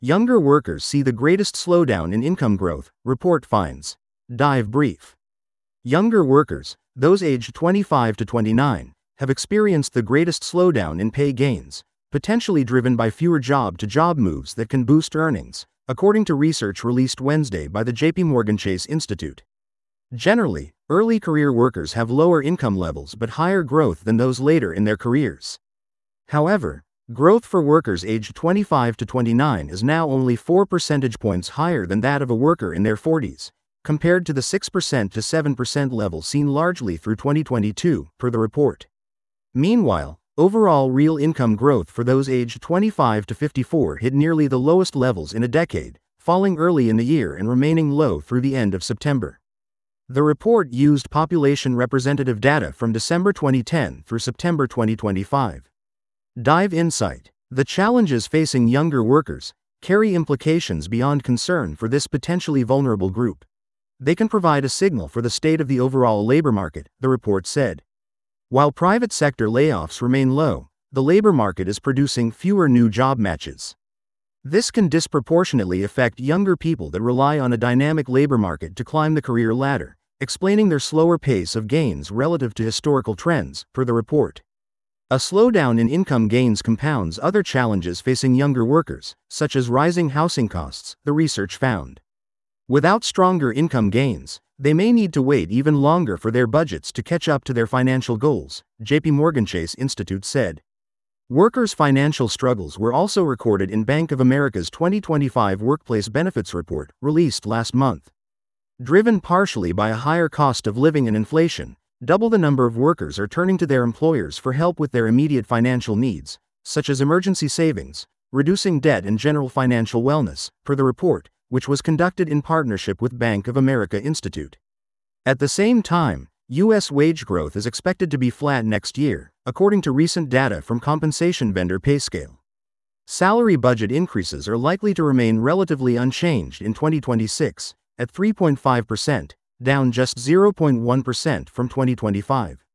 Younger workers see the greatest slowdown in income growth, report finds. Dive brief. Younger workers, those aged 25 to 29, have experienced the greatest slowdown in pay gains, potentially driven by fewer job-to-job moves that can boost earnings, according to research released Wednesday by the JPMorgan Chase Institute. Generally, early career workers have lower income levels but higher growth than those later in their careers. However, growth for workers aged 25 to 29 is now only 4 percentage points higher than that of a worker in their 40s, compared to the 6% to 7% level seen largely through 2022, per the report. Meanwhile, overall real income growth for those aged 25 to 54 hit nearly the lowest levels in a decade, falling early in the year and remaining low through the end of September. The report used population representative data from December 2010 through September 2025. Dive insight. The challenges facing younger workers carry implications beyond concern for this potentially vulnerable group. They can provide a signal for the state of the overall labor market, the report said. While private sector layoffs remain low, the labor market is producing fewer new job matches. This can disproportionately affect younger people that rely on a dynamic labor market to climb the career ladder, explaining their slower pace of gains relative to historical trends, per the report. A slowdown in income gains compounds other challenges facing younger workers, such as rising housing costs, the research found. Without stronger income gains, they may need to wait even longer for their budgets to catch up to their financial goals, JPMorgan Chase Institute said. Workers' financial struggles were also recorded in Bank of America's 2025 Workplace Benefits Report, released last month. Driven partially by a higher cost of living and inflation, double the number of workers are turning to their employers for help with their immediate financial needs, such as emergency savings, reducing debt and general financial wellness, per the report, which was conducted in partnership with Bank of America Institute. At the same time, U.S. wage growth is expected to be flat next year, according to recent data from compensation vendor PayScale. Salary budget increases are likely to remain relatively unchanged in 2026, at 3.5%, down just 0.1% from 2025.